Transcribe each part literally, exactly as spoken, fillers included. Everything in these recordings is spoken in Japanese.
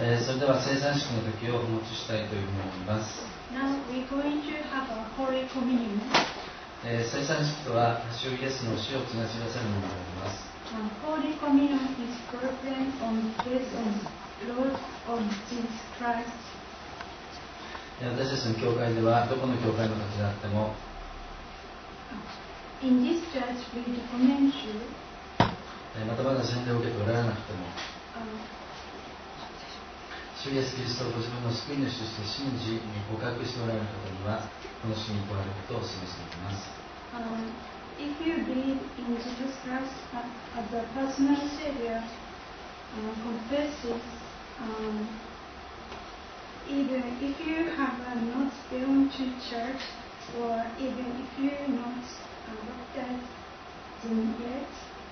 えー、それでは聖餐式の時をお持ちしたいというふうに思います。 Now we're going to have a Holy Communion. えー、聖餐式とは主イエスの死を告げ知らせるものであります。 Uh, Holy Communion is proclaimed on the face of Lord of Jesus Christ. 私たちの教会ではどこの教会の方であっても、 In this church we recommend you, またまだ洗礼を受けておられなくても、 uh, 主イエスキリストをご自分の救い主として信じ告白しておられる方にはこの式に加わることをお示していきます。 uh, if you believe in Jesus Christ as a personal Savior, uh, confess it, um, even if you have uh, not belonged to church, or even if you're not uh, baptized in yet,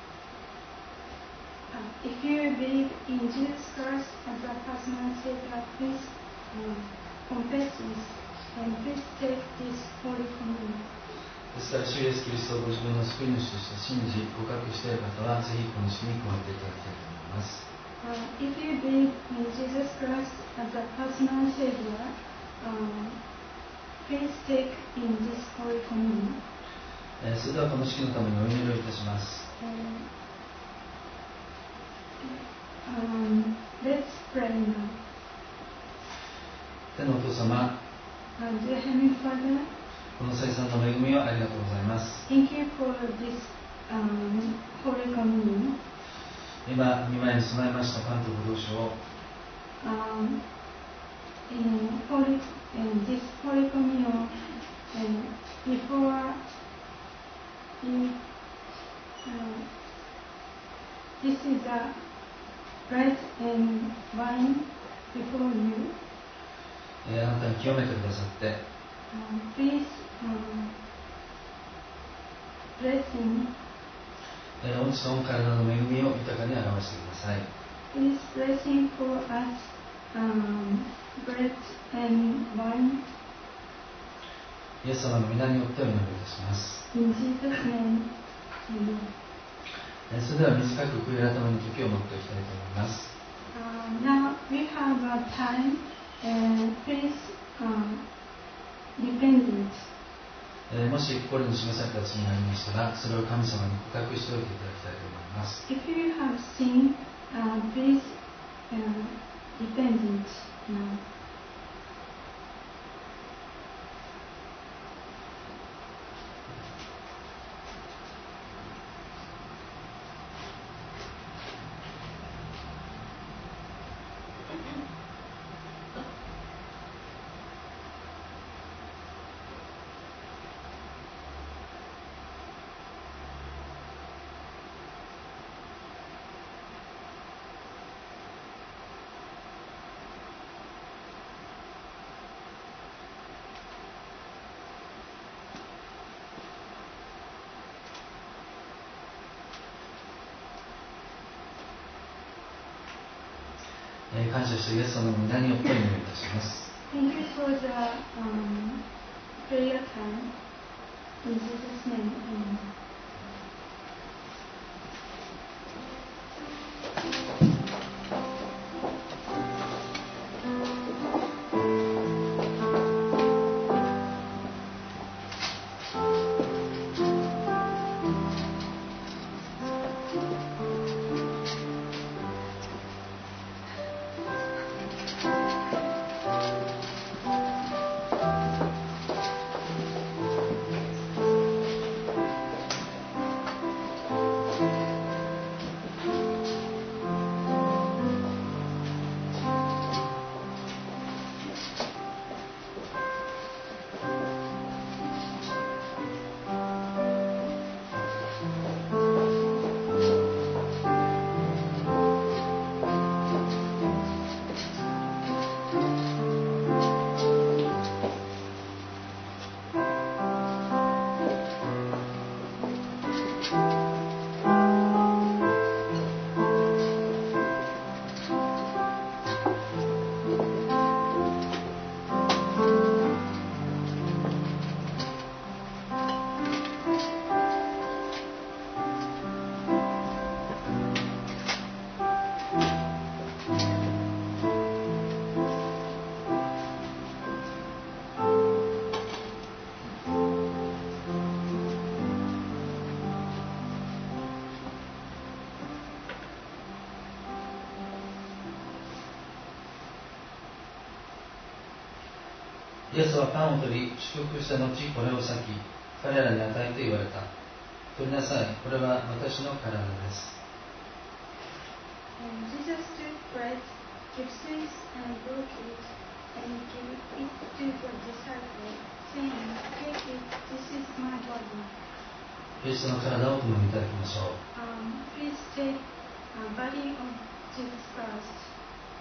uh, if you believe in Jesus Christ as a personal Savior, please uh, confess this and please take this Holy Communion. ですから主イエスキリストをご自分の救い主として信じ告白している方はぜひこの式に加わっていただきたいと思います。 Uh, if you believe in Jesus Christ as a personal Savior, uh, please take in this Holy Communion. えー、それではこの式のためにお祈りをいたします。 Um, let's pray now. 天のお父様、 Uh, dear Heavenly Father, この聖餐の恵みをありがとうございます。 thank you for this um, Holy Communion. 今、御前に備えましたパンとブドウ酒を、 Um, in holy, in this Holy Communion, and before you, uh, this is the bread and wine before you. えー、あなたに清めてくださって、 Um, please um, blessing. えー、御父と御体の恵みを豊かに表してください。 Please blessing for us um, bread and wine. イエス様の皆によってお祈りいたします。 In Jesus' name, amen. えー、それでは短く悔い改めの時を持っていきたいと思います。 Uh, now we have a time, and please um, repent it. えー、もし心に示された罪がありましたら、それを神様に告白しておいていただきたいと思います。 If you have sinned, uh, please uh, repent it now. えー、感謝してイエス様の皆によってお祈りいたします。 Thank you for the um, prayer time. In Jesus' name, amen. イエスはパンを取り祝福した後これを裂き彼らに与えて言われた。取りなさい、これは私の体です。 And Jesus took bread, gave thanks, and broke it, and gave it to the disciples, saying, Take it, this is my body. イエスの体を共にいただきましょう。 Um, please take the body of Jesus Christ.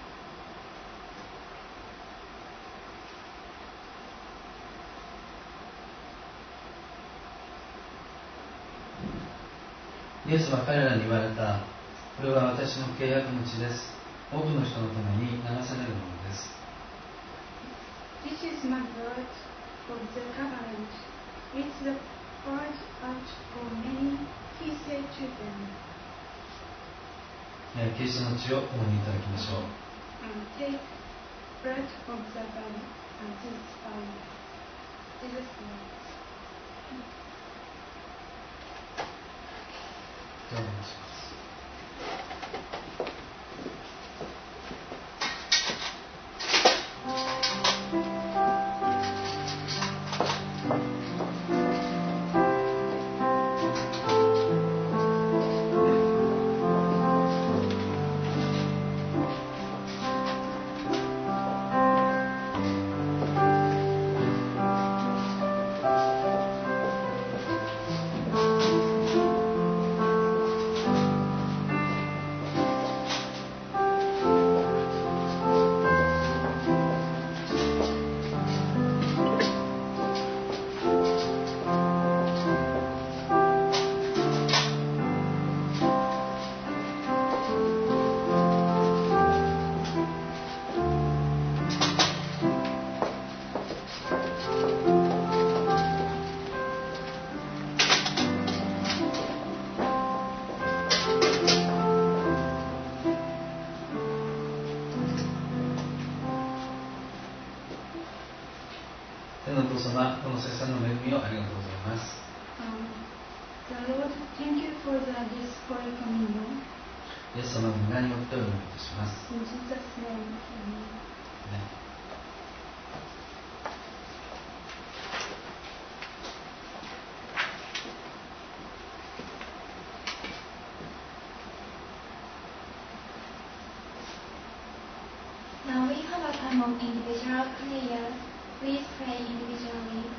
イエスは彼らに言われた。これは私の契約の血です。多くの人のために流されるものです。 This is my blood of the covenant. It's the poured out for many, he said to them. キリストの血を共にいただきましょう。 And take bread of the body and Jesus' body. Jesus' blood. お願いします。天のお父様、この聖餐の恵みをありがとうございます。 Um, the Lord, thank you for the, this Holy Communion. イエス様の皆によってお祈りいたします。 In Jesus' name, amen. ね、 Now we have a time of individual prayer. Please pray individually.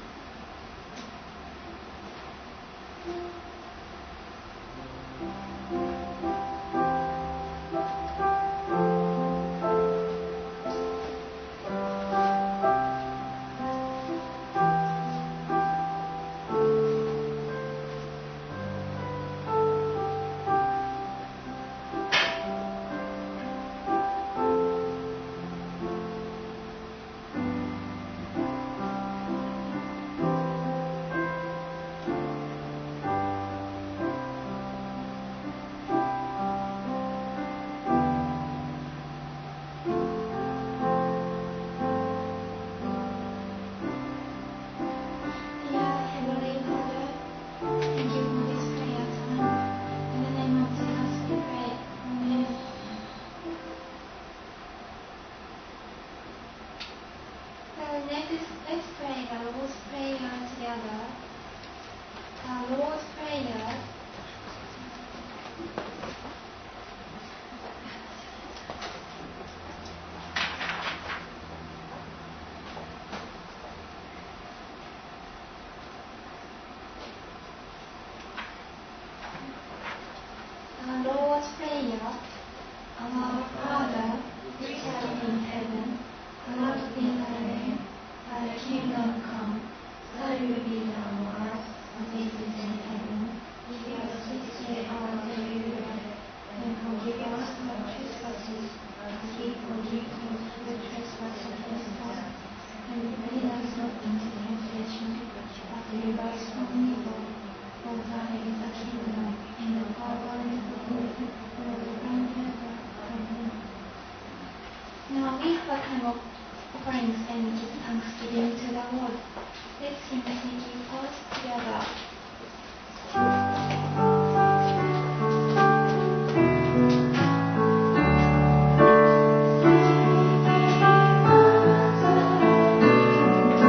Next, let's pray the Lord's Prayer together. The Lord's Prayer. The Lord's Prayer. Our Father, which art in heaven, hallowed be thy name. Thy kingdom come, thy will be done on earth as it is in heaven. Give us this day our daily bread, and forgive us our trespasses, as we forgive those who trespass against us. And lead us not into temptation, but deliver us from evil. For thine is the kingdom, and the power, and the glory, forever and ever. Amen. Now we have a time of offerings and give thanksgiving to the Lord. Let's sing the thank you chorus together. Thank you.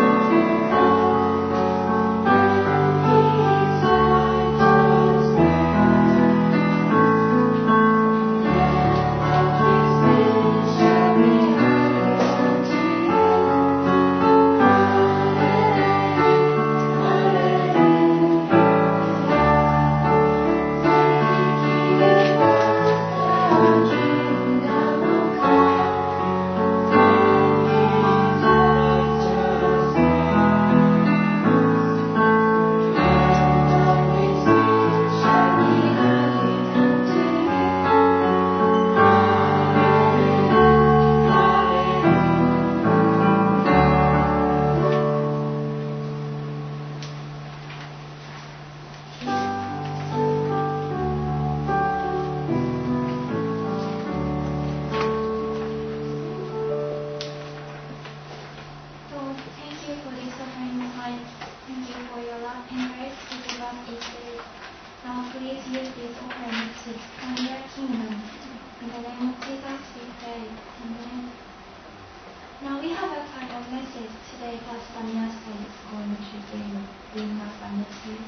bring up a message.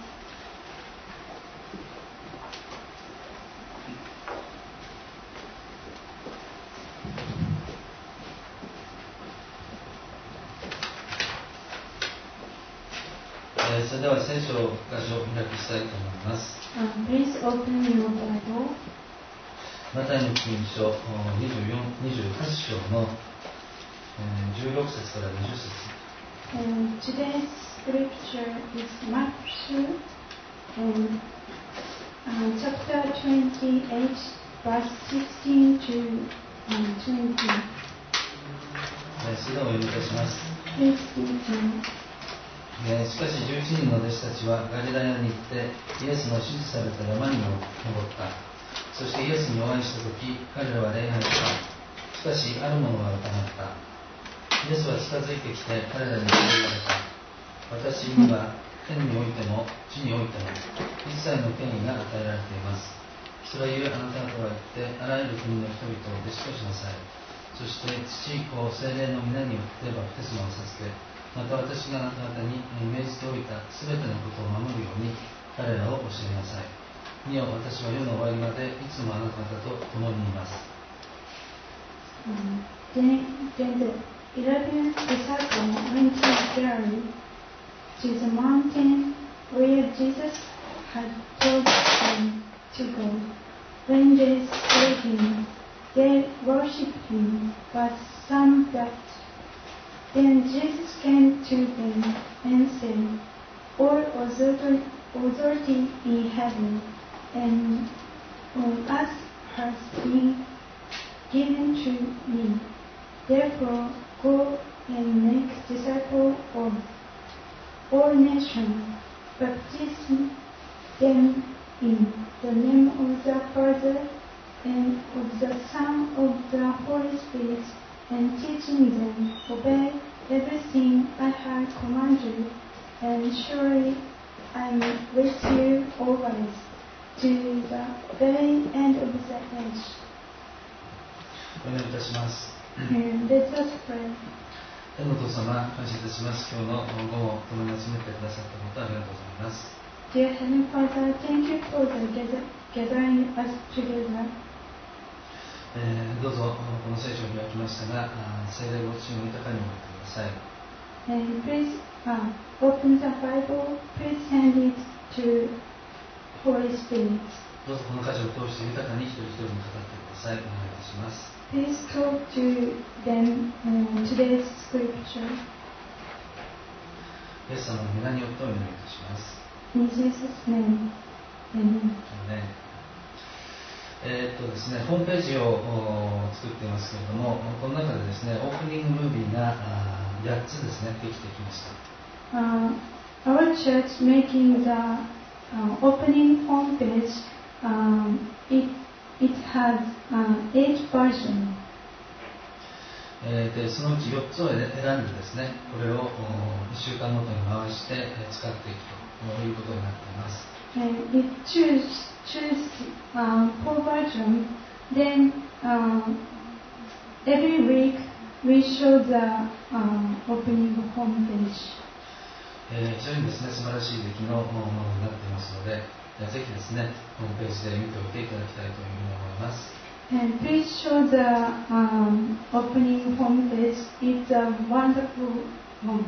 Eh, それでは聖書を箇所を開きしたいと思います。 Um, please open your Bible. マタイの福音書にじゅうよん、にじゅうはち章の、えー、じゅうろく節からにじゅう節。 And today's scripture is Matthew and, um, chapter twenty-eight, verse sixteen to um, twenty. えー、それではお読みいたします。 Please listen. えーしかしじゅういちにんの弟子たちはガリラヤに行ってイエスの指示された山に登った。そしてイエスにお会いしたとき、彼らは礼拝した。しかしある者は疑った。イエスは近づいてきて彼らにこう言われた。私には天においても地においても一切の権威が与えられています。それゆえあなた方は行ってあらゆる国の人々を弟子としなさい。そして父、子、聖霊の皆によってバプテスマを授け、また私があなた方に命じておいたすべてのことを守るように彼らを教えなさい。見よ、私は世の終わりまでいつもあなた方と共にいます。 Um, then, then the eleven disciples went to Galilee, to the mountain where Jesus had told them to go. When they saw him, they worshipped him, but some doubted. Then Jesus came to them and said, all authority, authority in heaven and on earth has been given to me. Therefore, go and make disciples of all nations, baptizing them in the name of the Father and of the Son of the Holy Spirit, and teaching them to obey everything I have commanded you, and surely I am with you always, to the very end of the age. お祈りいたします。 And let us pray. 天のお父様、感謝いたします。今日の午後を共に集めてくださったことありがとうございます。 Dear Heavenly Father, thank you for the gather, gathering us together. えーどうぞこの聖書を開きましたが、聖霊ご注意を豊かにお持ってください。 And please uh, open the Bible, please hand it to Holy Spirit. どうぞこの箇所を通して豊かに一人一人に語ってください。お願いいたします。 Please talk to them in today's scripture. イエス様の皆によってお祈りいたします。 In Jesus' name, Amen. ねえーっとですね、ホームページを作っていますけれども、この中でですね、オープニングムービーがやっつですね、できてきました。 Uh, our church making the uh, opening homepage, um, it, it has uh, eight versions. えーでそのうちよっつを選んでですね、これをいっしゅうかんごとに回して使っていくということになっています。 And it choose choose uh, four versions. Then uh, every week we show the uh, opening homepage. えー非常にですね、素晴らしい出来のものになっていますので、ぜひですね、ホームページで見ておいていただきたいというふうに思います。 And please show the um, opening homepage. It's a wonderful one.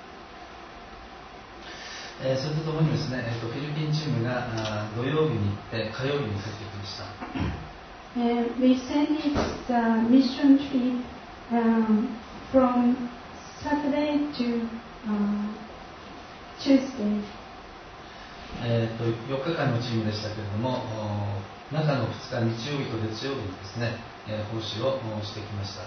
えーそれとともにですね、えーとフィリピンチームがあ土曜日に行って火曜日に帰ってきました。 And we sent it the mission trip um, from Saturday to uh, Tuesday. えーとよっかかんのチームでしたけれども、お中のふつか日曜日と月曜日にですね、えー奉仕をおしてきました。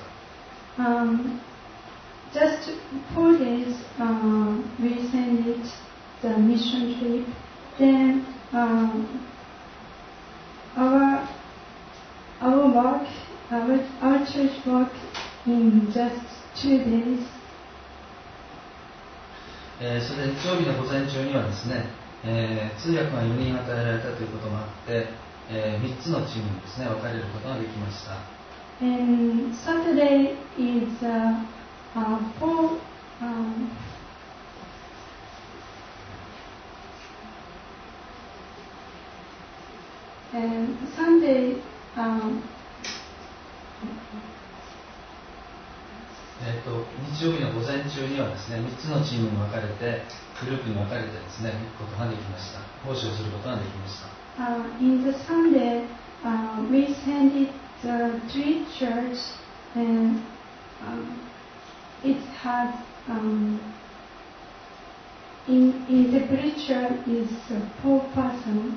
Um, just four days uh, we sent it the mission trip. Then um, our our work, our, our church work in just two days. えーそれで日曜日の午前中にはですね、えー通訳がよにん与えられたということもあって、えーみっつのチームにですね分かれることができました。 And Saturday is uh, uh, four um, えー、と日曜日の午前中にはですね、みっつのチームに分かれて、グループに分かれてですね、行くことができました。奉仕をすることができました。 Uh, in the Sunday, uh, we attended the three church, and um, it had um, in in the preacher is uh, four person.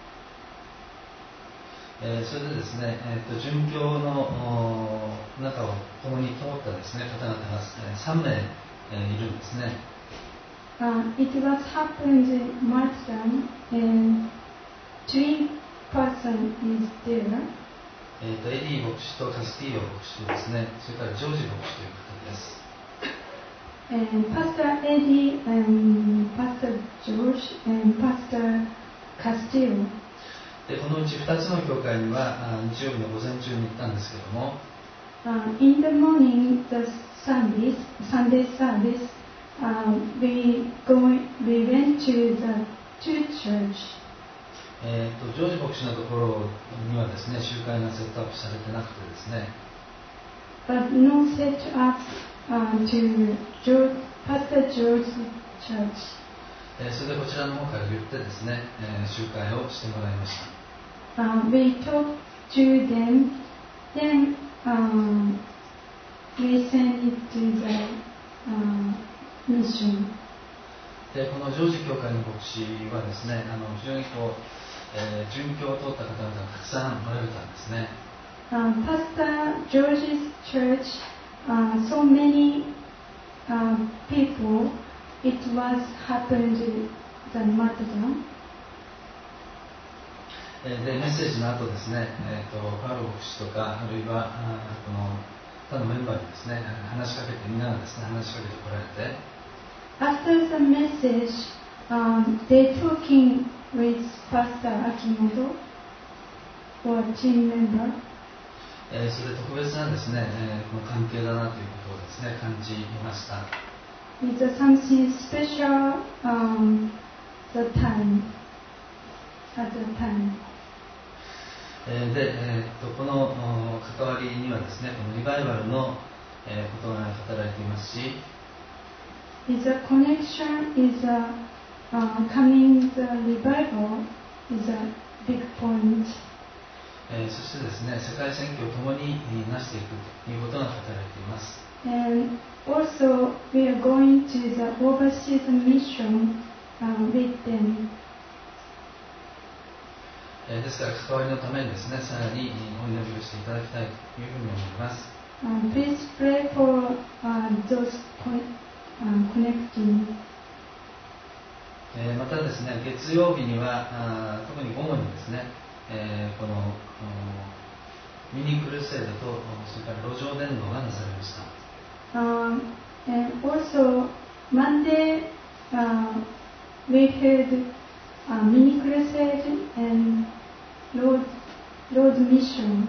えー、それでですね、えー、と殉教の中を共に通ったですね、方々が、えー、さんめい、えー、いるんですね。 Uh, it was happened in martyrdom, and three person is there. えー、とエディ牧師とカスティーヨ牧師とですね、それからジョージ牧師という方です。 And Pastor Eddie and Pastor George and Pastor Castillo. でこのうちふたつの教会には日曜日の午前中に行ったんですけども、 uh, in the morning, the Sundays, Sunday service, uh, we go, we went to the two church. えー、とジョージ牧師のところにはですね、集会がセットアップされてなくてですね、 But no set up uh, to George, Pastor George's church. えー、それでこちらの方から言ってですね、えー、集会をしてもらいました。 Uh, we talked to them, then um, we sent it to the uh, mission. でこのジョージ教会の牧師はですね、あの非常にこう、えー、殉教を通った方々がたくさんおられたんですね。 Uh, Pastor George's church, uh, so many uh, people, it was happened the martyrdom. でメッセージの後ですね、えー、とパウロ牧師とかあるいはあこの他のメンバーにですね話しかけてみんながですね話しかけてこられて、 After the message, um, they talking with Pastor Akimoto or team member. えー、それで特別なですね、えー、この関係だなということをですね感じました。 It's uh, something special um, the time at the time. えー、で、えー、とこの関わりにはですね、このリバイバルの、えー、ことが語られていますし、 It's a connection is a uh, coming the revival is a big point. えー、そしてですね、世界選挙を共になしていくということが語られています。 And also we are going to the overseas mission uh, with them. えー、ですから関わりのためにですね、さらにお祈りをしていただきたいというふうに思います。 Uh, please pray for uh, those con- uh, connecting. えー、またですね、月曜日にはあ特に午後にですね、えー、このミニクルセードとそれから路上伝道がなされました。 Um, and also Monday uh, we had a mini crusade and road road missions,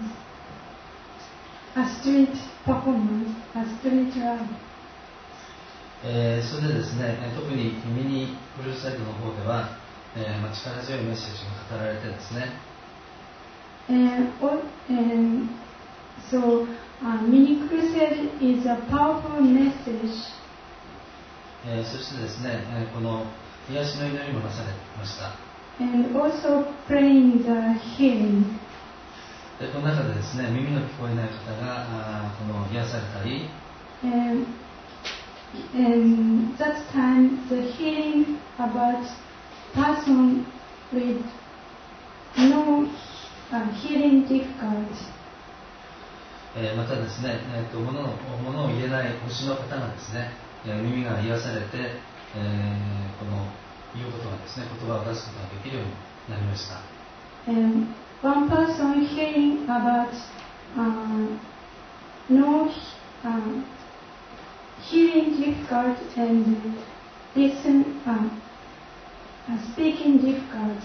a street performance, a street run. えー、それでですね、特にミニクルセードの方では、えーまあ、力強いメッセージが語られてですね、 And, and so uh, mini crusade is a powerful message. えー、そしてですね、えー、この癒しの祈りもなされました。 And also praying the healing. でこの中でですね、耳の聞こえない方があこの癒されたり、 And, and that time the healing about person with no uh, healing difficult. えー、またですね、えー、と物の物を言えない星の方がですね、えー、耳が癒されて、えー、この言うことがですね、言葉を出すことができるようになりました。 And one person hearing about uh, no uh, hearing difficult and listen uh, uh, speaking difficult.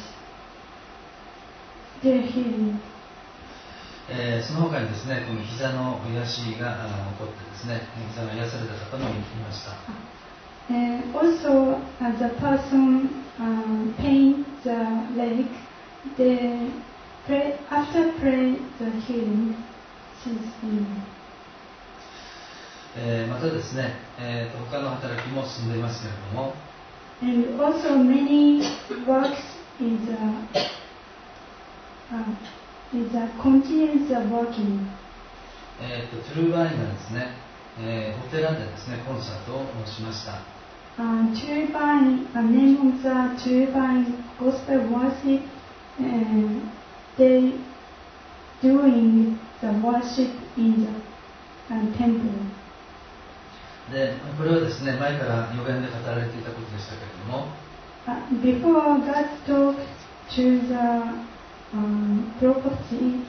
Their healing. えー、その他にですね、この膝の癒しが起こってですね、膝が癒された方もいました。 And also, as a person um, pain the leg, they pray, after pray the healing, she's healed. えー、またですね、えー、と他の働きも進んでいますけれども、 And also many works is a, uh, is a continuous working. えー、とトゥルーバインがですね、えー、お寺でですねコンサートをしました。 Uh, Turbine, a name of the Turbine Gospel Worship, and they doing the worship in the uh, temple. で、これはですね、前から予言で語られていたことでしたけれども、 Uh, before God talked to the um, prophecy,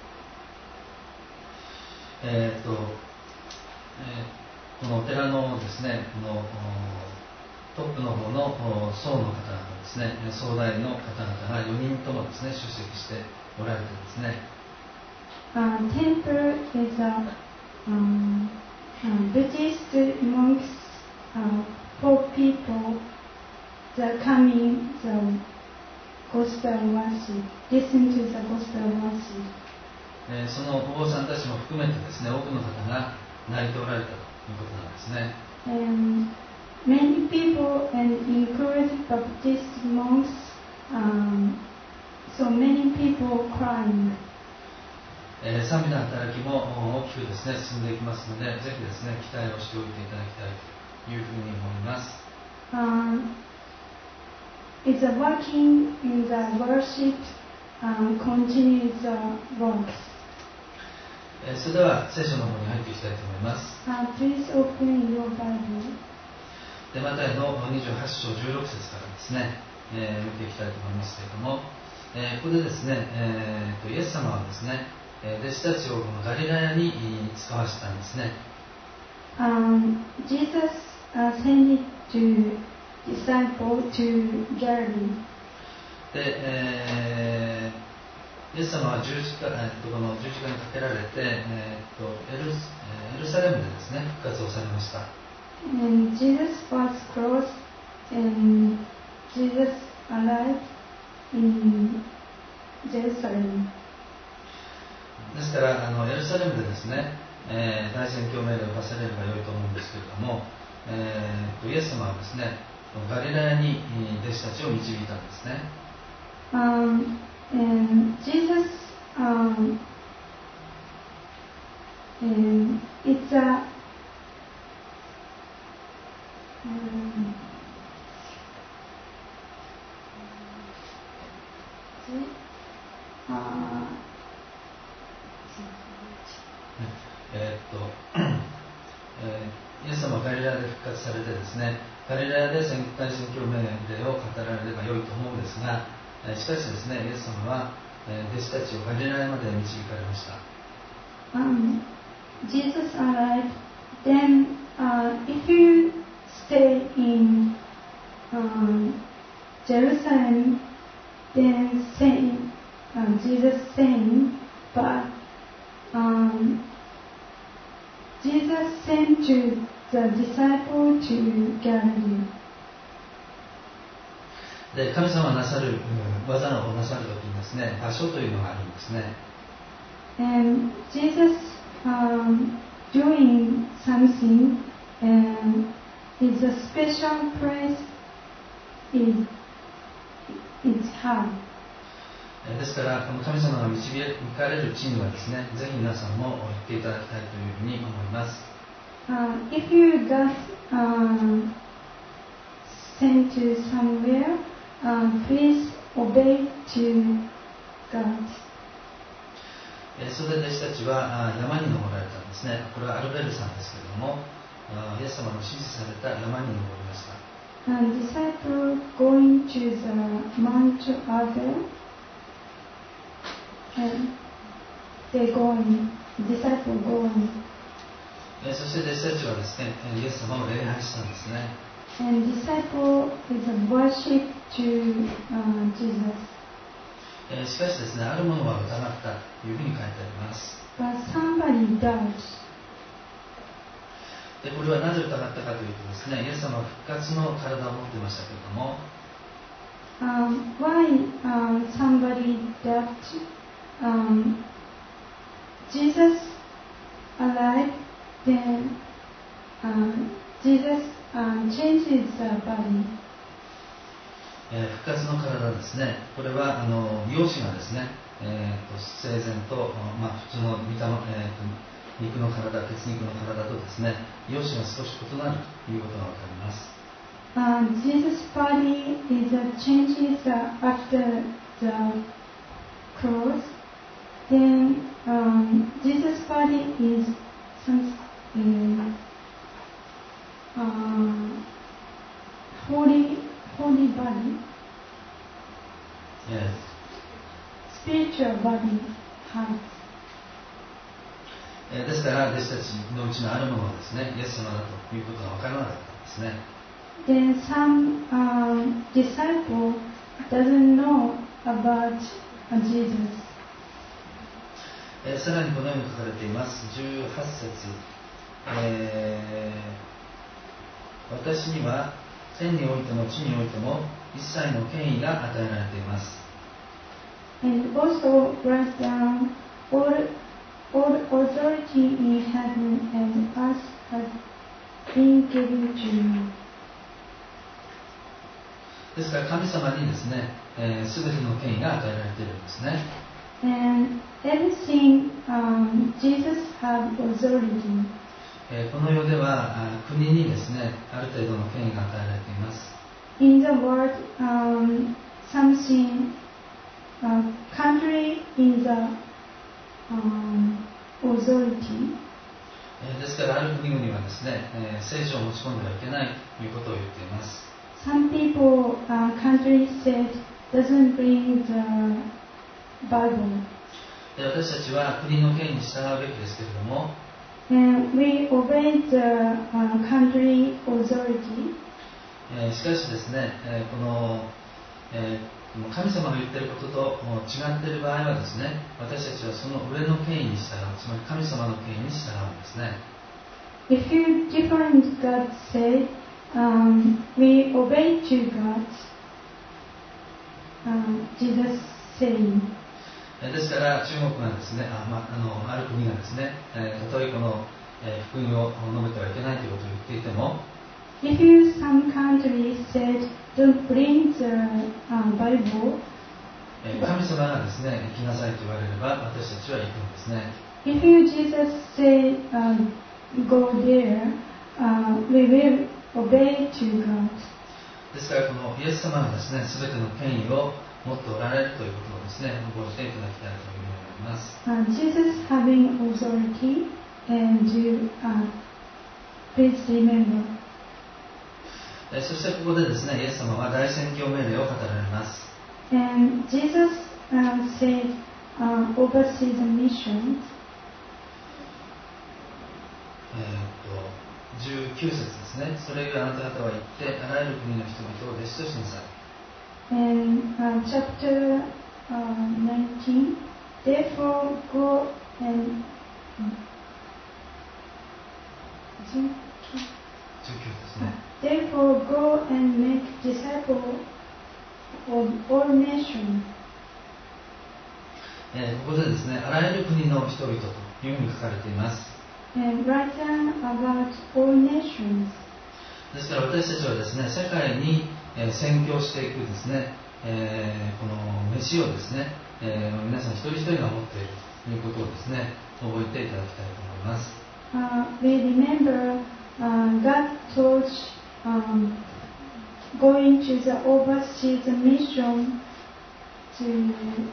えーとえー、このお寺のですね、このトップの方の僧の方々ですね、総大の方々がよにんともですね、出席しておられてですね、 uh, temple is a um, uh, Buddhist monks, uh, for people that coming the gospel worship, listen to the gospel worship. えー、そのお坊さんたちも含めてですね、多くの方が泣いておられたということなんですね。 And many people, and include Baptist monks, um, so many people crying. えー、賛美の働きも大きくですね進んでいきますので、ぜひですね期待をしておいていただきたいというふうに思います。 Um, it's a working in the worship, um, continues the works. えー、それでは聖書の方に入っていきたいと思います。 Uh, please open your Bible. でマタイのにじゅうはち章じゅうろく節からですね、えー、見ていきたいと思いますけれども、えー、ここでですね、えー、とイエス様はですね、弟子たちをこのガリラヤに使わせたんですね。 Um, Jesus uh, sent to disciple to Galilee. で、えー、イエス様は十字架、えー、とこの十字架にかけられて、えー、とエル、エルサレムでですね復活をされました。 And Jesus was crossed, and Jesus arrived in Jerusalem. ですからあのエルサレムでですね、えー、大宣教命令を出されればよいと思うんですけれども、えー、とイエス様はですねガリラヤに弟子たちを導いたんですね。 Um, and Jesus, um, and it's a um, uh, えーっとえー、イエス様はガリラヤで復活されてですね、ガリラヤで大宣教命令を語られればよいと思うんですが、えー、しかしですね、イエス様は、えー、弟子たちをガリラヤまで導かれました。 um, Jesus arrived. Then, uh, if you stay in um, Jerusalem, then saying, uh, Jesus saying, but um, Jesus sent to the disciple to Galilee. で、神様がなさる、うん、技をなさるときにですね、場所というのがあるんですね。 And Jesus um, doing something, and it's a special place in its heart. ですから、この神様が導かれる地にはですね、ぜひ皆さんも行っていただきたいというふうに思います。 Uh, if you got um, sent to somewhere, um, please obey to God. それで弟子たちは山に登られたんですね。これはアルベル山ですけれども、イエス様の指示された山に登りました。 And disciple going to the Mount Arbel, and they going, disciple going. そして弟子たちはですね、イエス様を礼拝したんですね。 And disciple is a worship to uh, Jesus. しかしですね、あるものは疑ったというふうに書いてあります。 But somebody doubts. で、これはなぜ疑ったかというとですね、イエス様は復活の体を持っていましたけれども、 um, why uh, somebody doubts? Um, Jesus alive, then uh, Jesus um, changes the body. えー復活の体ですね。これはあの容姿がですね、えー、と生前と、まあ、普通の見た、えー、と肉の体、血肉の体とですね、容姿が少し異なるということがわかります。 Uh, Jesus' body is uh, changes uh, after the cross. Then um, Jesus' body is some uh, uh, holy, holy body, え spiritual body has. ーえーですから弟子たちのうちのあるものはですね、イエス様だということがわからなかったんですね。 Then some um, disciple doesn't know about uh, Jesus. えーさらにこのように書かれています。じゅうはち節、えー私には天においても地においても一切の権威が与えられています。 And also write down all, all authority in heaven and earth has been given to me. ですから神様にですね、えー、全ての権威が与えられているんですね。 And everything um, Jesus had authority. えーこの世ではあ国にですね、ある程度の権威が与えられています。 In the world, um, something uh, country in the um, authority. えーですからある国々はですね、えー聖書を持ち込んではいけないということを言っています。 Some people, uh, country said doesn't bring the Bible. で私たちは国の権威に従うべきですけれども、 And we obey the uh, country authority. えーしかしですね、えーこの、えー神様が言っていることともう違っている場合はですね、私たちはその上の権威に従う、つまり神様の権威に従うんですね。 If you different God say, um, we obey to God. Um, Jesus saying. えーですから中国がですね、あ、まあ、あのある国がですね、えーたとえこの、えー福音を述べてはいけないということを言っていても、 If you some country said don't bring the uh, Bible. えー神様がですね、行きなさいと言われれば私たちは行くんですね。 If you Jesus say um, go there, uh, we will obey to God. ですからこのイエス様がですね、全ての権威を持っておられるということをですね、覚えていただきたいというふうに思います。 Uh, Jesus having authority, and you uh, please remember. えーそしてここでですね、イエス様は大宣教命令を語られます。 And Jesus uh, said, uh, oversee the mission. えーっとじゅうきゅう節ですね。それゆえあなた方は行ってあらゆる国の人々を弟子としなさい。 And uh, chapter uh, nineteen, therefore go and じゅうきゅうですね。 therefore go and make disciples of all nations. えーここでですね、あらゆる国の人々というふうに書かれています。 And write down about all nations. ですから私たちはですね、世界に、えー宣教していくですね、えーこの飯をですね、えー皆さん一人一人が持っているということをですね、覚えていただきたいと思います。 Uh, we remember uh, God told um, going to the overseas mission to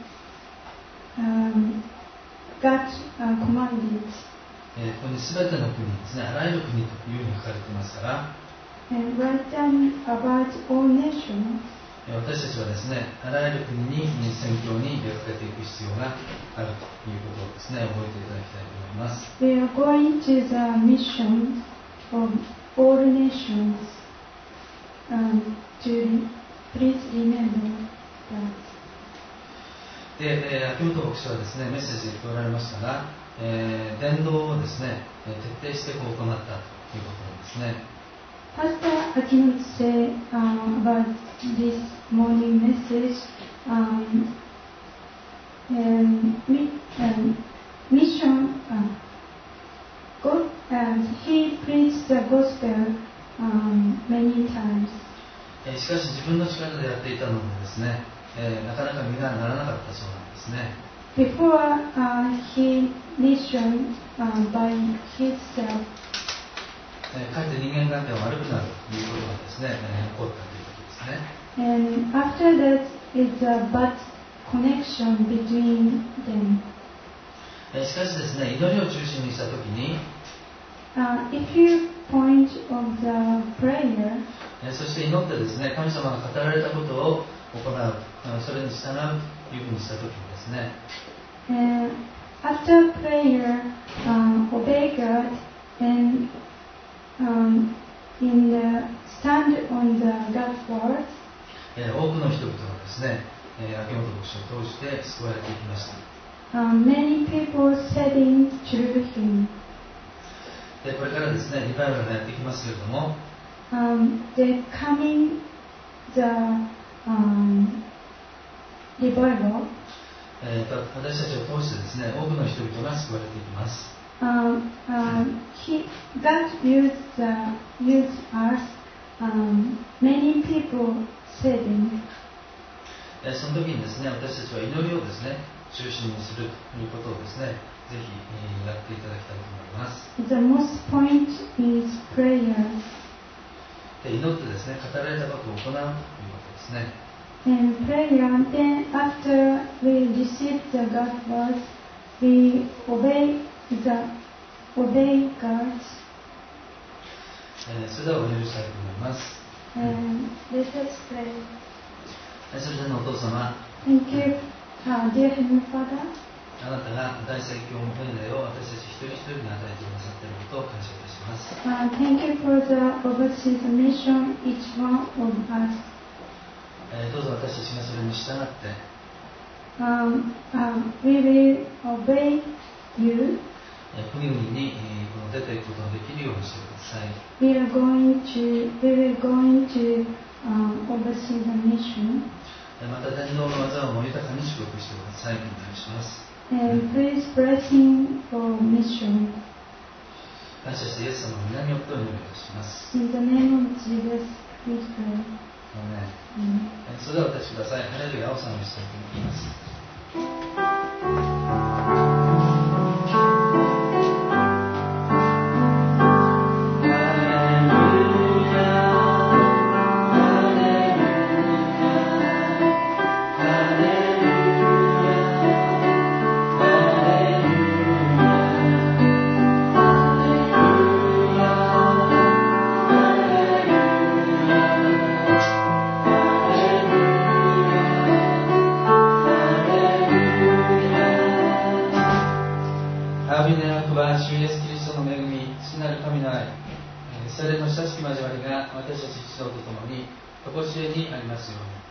um, God uh, commanded. えーここに全ての国ですね、あらゆる国というふうに書かれていますから、 And write down about all nations. えー私たちはですね、あらゆる国に宣教に出かけていく必要があるということをですね、覚えていただきたいと思います。 We are going to the mission of all nations. Um, to please remember that. で、えー秋元牧師はですね、メッセージで言っておられましたが、えー伝道をですね、えー徹底してこう行ったということなんですね。 Pastor Akinoto said uh, about this morning message, um, and mi- um, mission, uh, go and he preached the gospel um, many times. えーしかし自分の力でやっていたのでですね、えーなかなか実がならなかったそうなんですね。 Before uh, he missioned uh, by himself, えーかえって人間関係が悪くなるということがですね、えー起こったということですね。 and after that, it's a bad connection between them. えーしかしですね、祈りを中心にしたときに、 Uh, if you point of the prayer, えーそして祈ってですね、神様が語られたことを行う、あそれに従うというふうにしたときにですね、 and after prayer, uh, obey God and um, in the stand on the God's word. えー多くの人々がですね、えー秋元牧師を通して救われていきました。 Um, many people saving through him. でこれからですね、リバイバルがやってきますけれども、 Um, the coming the um, revival. えーと私たちを通してですね、多くの人々が救われていきます。 Um, um, he, God used uh, used us. Um, many people saving. えーその時にですね、私たちは祈りをですね、中心にするということをですね、ぜひ、えーやっていただきたいと思います。 The most point is prayer. で祈ってですね、語られたことを行うということですね。 And prayer, then after we receive the God's word, we obey the obey God. えーそれではお祈りしたいと思います。 And let us pray. はい、それではお父様、 Thank you, uh, dear Heavenly Father. あなたが大宣教の命令を私たち一人一人に与えてくださっていることを感謝いたします。 Uh, thank you for the overseas mission, each one of us. えーどうぞ私たちがそれに従って、 Um, um, we will obey you. えー国々に、えーこの出ていくことができるようにしてください。 We are going to we will going to um, oversee the mission. えーまた伝道の技をも豊かに祝福してください。お願いします。 And please blessing for mission. 感謝してイエス様の皆によってお祈りいたします。 In the name of Jesus, we pray. アーメン。 Amen. えーそれではお立ちください。ハレルヤを賛美したいと思います。アーメンの約は主イエスキリストの恵み、父なる神の愛、えー聖霊の親しき交わりが私たち一同と共に常しえにありますように。